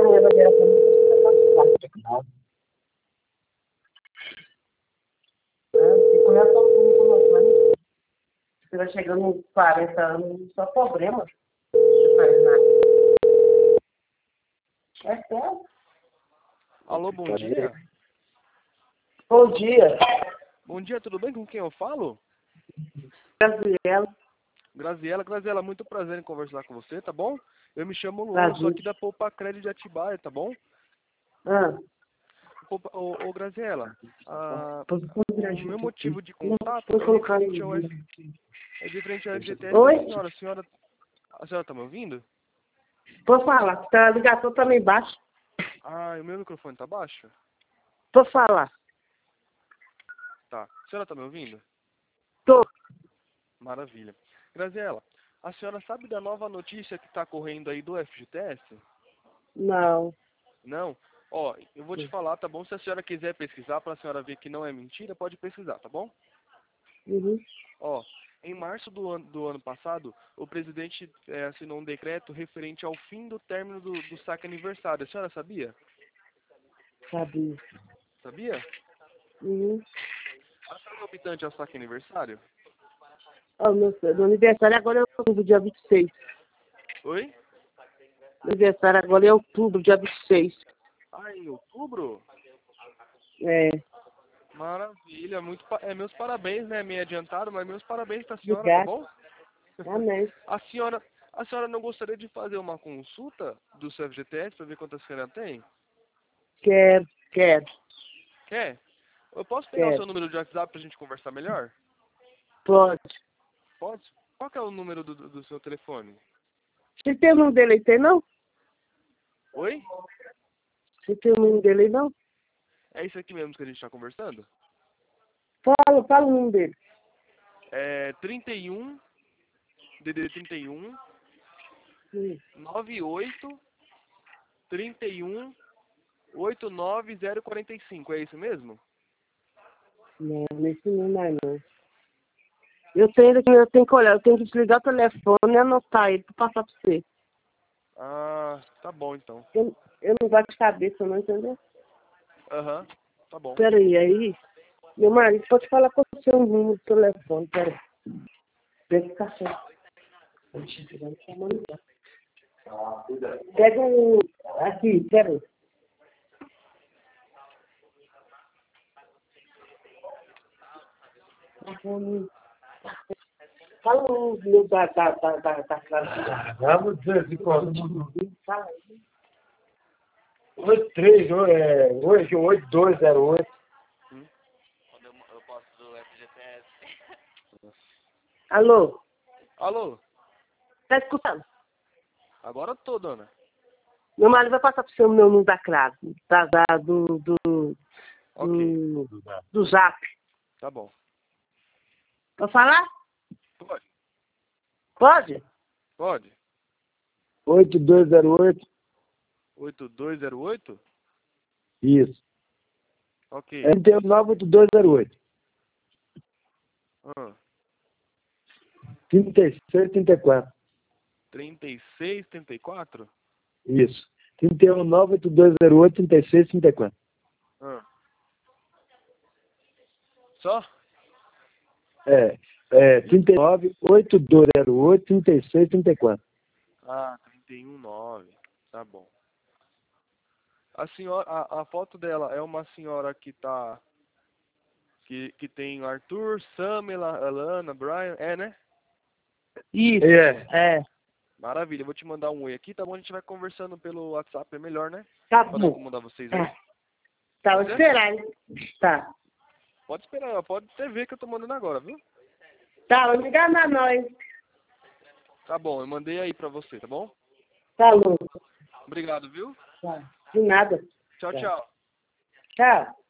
mulher vai virar pra mim. Se começa você vai chegando uns 40 anos, só problema. Não faz nada. É sério? Alô, bom dia. Bom dia. Bom dia, tudo bem? Com quem eu falo? Graziela. Graziela, muito prazer em conversar com você, tá bom? Eu me chamo Luan, eu sou aqui da Poupa Crédito de Atibaia, tá bom? Graziela, o meu motivo de contato é diferente ao FGTS Oi? da senhora. A senhora tá me ouvindo? Pode falar, tá, a ligação tá meio baixa. Ah, o meu microfone tá baixo? Pode falar. Tá. A senhora tá me ouvindo? Tô. Maravilha. Graziela, a senhora sabe da nova notícia que tá correndo aí do FGTS? Não. Não? Ó, eu vou te falar, tá bom? Se a senhora quiser pesquisar, pra senhora ver que não é mentira, pode pesquisar, tá bom? Uhum. Ó, em março do ano passado, o presidente assinou um decreto referente ao fim do término do saque aniversário. A senhora sabia? Sabia. Sabia? Uhum. A senhora é optante ao saque aniversário? Ó, meu aniversário agora é outubro, dia 26. Oi? Meu aniversário agora é outubro, dia 26. Ah, em outubro? É. Maravilha, meus parabéns, né? Meio adiantado, mas meus parabéns pra senhora, tá Obrigada. bom? Amém. A senhora não gostaria de fazer uma consulta do seu FGTS para ver quantas senhora tem? Quero. Quer? Eu posso pegar o Quero. seu número de WhatsApp pra gente conversar melhor? Pode. Pode? Qual que é o número do seu telefone? Você tem o número dele aí, tem não? Oi? Você tem o número dele aí, não? É isso aqui mesmo que a gente tá conversando? Fala o número dele. É 31, DD 31, 98, 31, 89045, é isso mesmo? Não, nesse número aí não. Eu tenho que olhar, eu tenho que desligar o telefone e anotar ele pra passar pra você. Ah, tá bom então. Eu não gosto de cabeça, não, entendeu? Aham, tá bom. Aí, meu marido, pode falar com o seu número do telefone, peraí. Pega o café. Pega um. Aqui, peraí. Fala o número da classe. Vamos dizer assim, Fala aí. 8208. Eu posso do FGTS. Alô? Alô? Tá escutando? Agora eu tô, dona. Meu marido vai passar pro seu meu número da classe. Ok, Do Zap. tá bom. Pode falar? Pode. Pode? Pode. 8208. 8208? Isso. Ok. MT 8208. Ah, 3634. 3634? Isso. 3198208 3634. Ah. Só? 39808 3634. Ah, 319. Tá bom. A senhora, a foto dela é uma senhora que tá... Que tem Arthur, Samela, Alana, Brian, né? Isso. É. É. Maravilha, eu vou te mandar um oi aqui, tá bom? A gente vai conversando pelo WhatsApp, é melhor, né? Tá Pra não bom. incomodar vocês aí. É. Tá, vou Pode ser? esperar, hein? Tá. Pode esperar, pode até ver que eu tô mandando agora, viu? Tá, vou ligar na nós. Tá bom, eu mandei aí pra você, tá bom? Falou. Obrigado, viu? Tá. De nada. Tchau, Tá. tchau. Tchau.